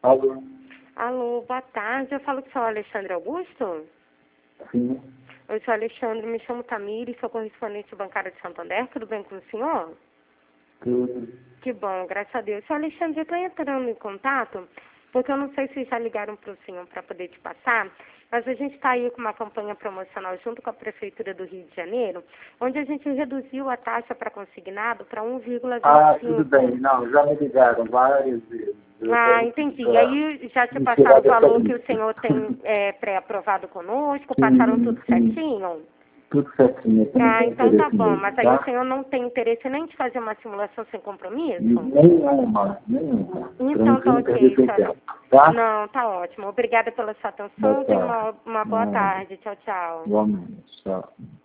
Alô? Alô, boa tarde. Eu falo com o senhor Alexandre Augusto? Sim. Eu sou Alexandre, me chamo Tamires, sou correspondente bancária de Santander. Tudo bem com o senhor? Tudo. Que bom, graças a Deus. Senhor Alexandre, eu estou entrando em contato, porque eu não sei se já ligaram para o senhor para poder te passar, mas a gente está aí com uma campanha promocional junto com a Prefeitura do Rio de Janeiro, onde a gente reduziu a taxa para consignado para 1,25. Ah, tudo bem. Não, já me ligaram várias vezes. Entendi. Aí já te passaram o valor que o senhor tem pré-aprovado conosco? Passaram tudo certinho? Tudo certinho. Então tá bom. Mesmo, Mas aí tá? o senhor não tem interesse nem de fazer uma simulação sem compromisso? Nenhuma. Então tá ok, senhora. Tá? Não, tá ótimo. Obrigada pela sua atenção. Tenha uma boa tarde. Tchau, tchau. Igualmente. Tchau.